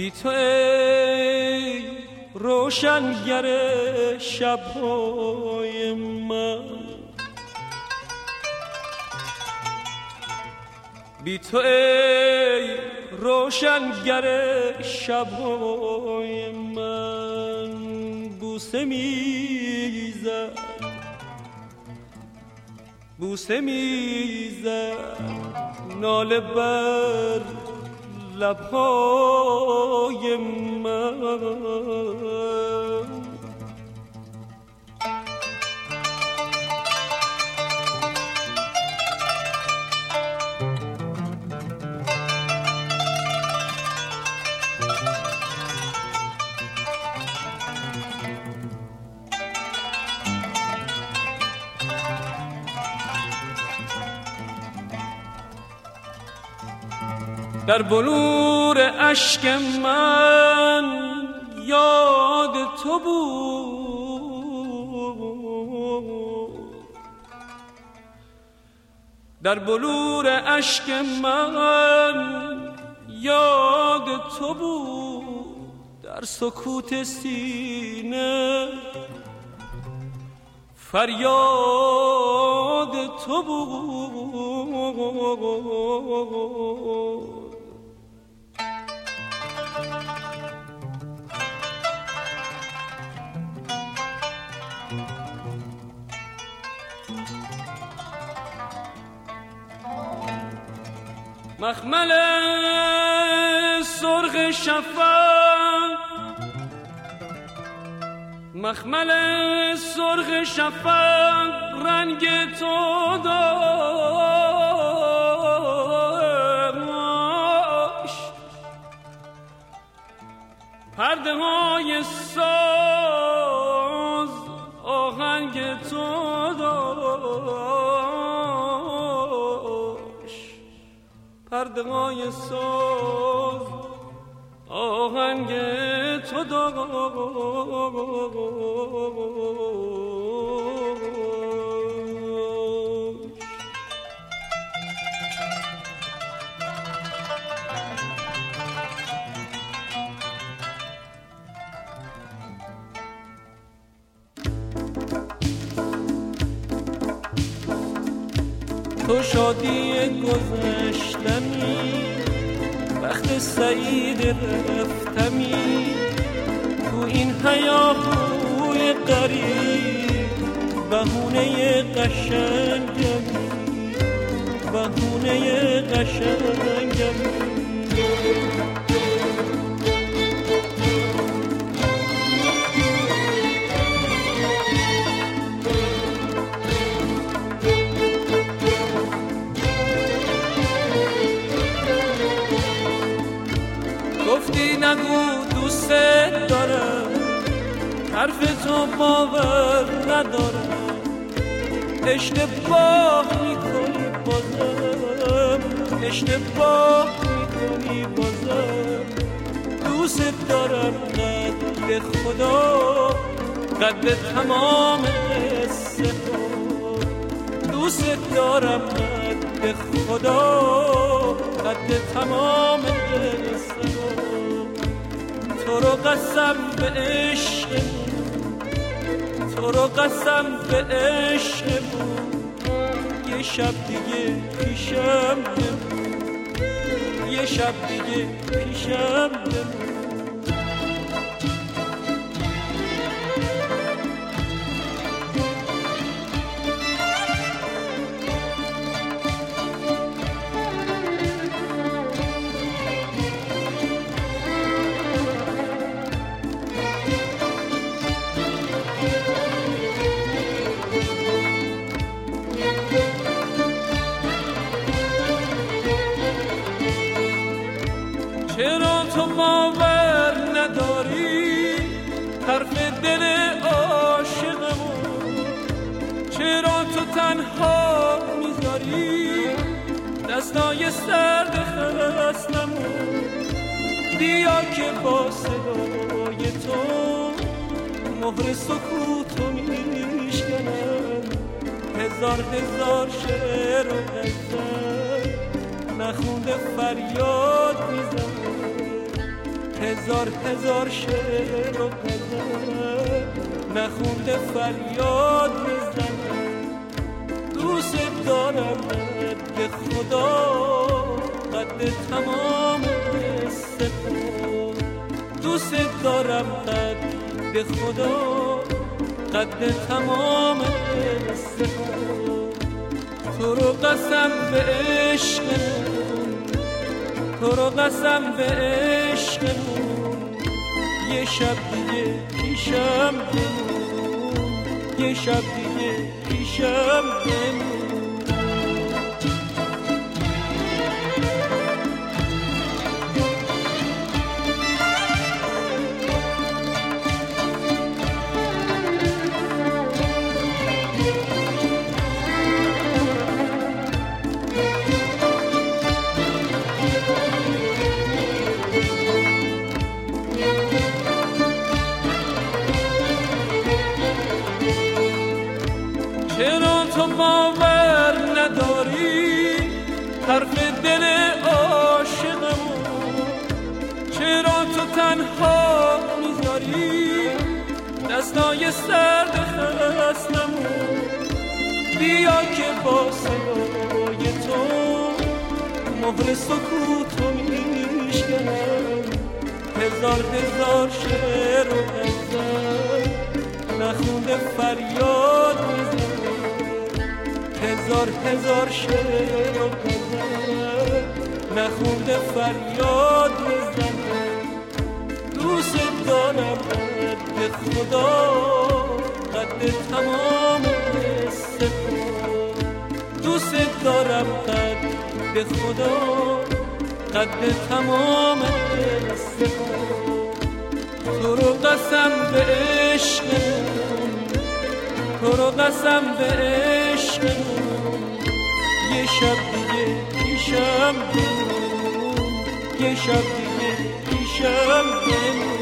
بی تو ای روشنگر شب‌های من، بی تو ای روشنگر شب‌های من، بوسه میزد بوسه میزد ناله بر لب‌های من. در بلور اشک من یاد تو بود، در بلور اشک من یاد تو بود، در سکوت سینه فریاد تو بود. مخمل سرخ شفق، مخمل سرخ شفق رنگ تو داشت، پرده های ساز آهنگ تو داشت، پرده های ساز آهنگ تو داشت. تو شادی گذشتمی، وقت سعید رفتمی، تو این هیاهوی غریب بهونه قشنگمی، بهونه قشنگمی. گفتی نگو دوست دارم، حرف تو باور ندارم، اشتباه میکنی بازم، اشتباه میکنی بازم. دوست دارم قد خدا، قد تمام قصه ها، دوست دارم قد خدا، قد تمام قصه ها. تو رو قسم به عشقمون، تو رو قسم به عشقمون، یه شب دیگه پیشم بمون، یه شب دیگه پیشم بمون. چرا تو باور نداری حرف دل عاشقمون، چرا تو تنها میذاری دستای سرد خستمون. بیا که با صدای تو مهر سکوتو میشکنم، هزار هزار شعر و غزل نخونده فریاد میزنه، هزار هزار شعر و غزل نخونده فریاد بزنم. دوست دارم به خدا قد تمام سپر، دوست دارم به خدا قد تمام سپر. تو رو قسم به عشقمون، تو رو قسم به عشقمون، یه شب دیگه پیشم بمون، یه شب دیگه پیشم بمون. چرا تو باور نداری حرف دل عاشقمون؟ چرا تو تنها میذاری دستای سرد خستمون؟ بیا که با صدای تو مهر سکوتو میشکنم. هزار هزار شعر و غزل نخونده فریاد میزنم. هزار هزار شعر و غزل نخونده فریاد میزنم. دوست دارم به خدا قد تمام سپر، دوست دارم به خدا قد تمام سپر. تو رو قسم به عشقمون، تو رو قسم به عشقمون، یه شب دیگه پیشم بمون، یه شب دیگه پیشم بمون.